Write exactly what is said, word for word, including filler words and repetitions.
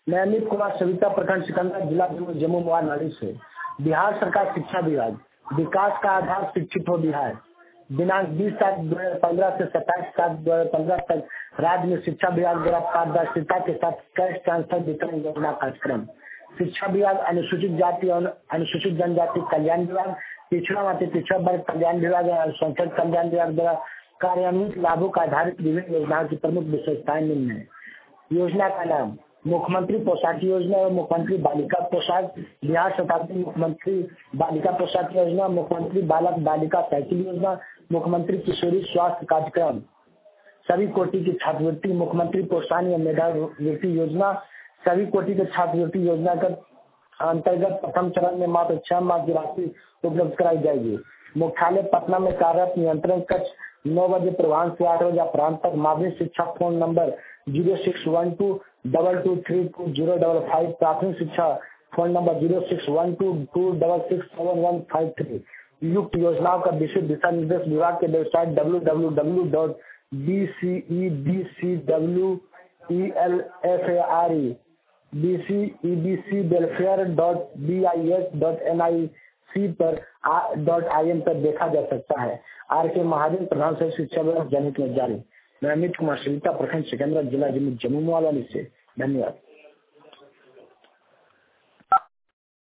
मैं अमित कुमार सविता प्रखंड सिकंदरा जिला जम्मू नाड़ी से। बिहार सरकार शिक्षा विभाग विकास का आधार शिक्षित हो बिहार दिनांक बीस सात दो हजार पंद्रह से सत्ताईस सात दो हजार पंद्रह तक राज्य में शिक्षा विभाग द्वारा पारदर्शिता के साथ कैश ट्रांसफर वितरण योजना कार्यक्रम। शिक्षा विभाग अनुसूचित जाति और अनुसूचित जनजाति कल्याण विभाग, पिछड़ा माते पिछड़ा वर्ग कल्याण विभाग और अल्पसंख्यक कल्याण विभाग द्वारा कार्यान्वित लाभों का आधारित विभिन्न योजनाओं की प्रमुख विशेषताएं निम्न है। योजना का नाम मुख्यमंत्री पोशाक योजना और मुख्यमंत्री बालिका पोशाक, बिहार शताब्दी मुख्यमंत्री बालिका पोशाक योजना, मुख्यमंत्री बालक बालिका साइकिल योजना, मुख्यमंत्री किशोरी स्वास्थ्य कार्यक्रम, सभी कोटि की छात्रवृत्ति, मुख्यमंत्री प्रोत्साहन या मेधावृत्ति योजना, सभी कोटि के छात्रवृत्ति योजना के अंतर्गत प्रथम चरण में मात्र छह माह की राशि उपलब्ध कराई जाएगी। मुख्यालय पटना में कार्यरत नियंत्रण कक्ष नौ बजे पूर्वाह्न से आठ बजे अपराह्न तक। माध्यमिक शिक्षा phone number zero six one two double two three two zero double five. प्राथमिक शिक्षा phone number zero six one two two double six seven one five three. युक्त योजनाओं का विशेष दिशा निर्देश विभाग के website W W W dot B C E B C W E L F A R E B C E B C welfare dot B I S dot N आई सी पर dot I N पर देखा जा सकता है। Are के महाजन प्रधान सचिव शिक्षा विभाग जनहित में जारी। मैं अमित कुमार सविता प्रखंड सिकंदरा जिला जम्मू से। धन्यवाद।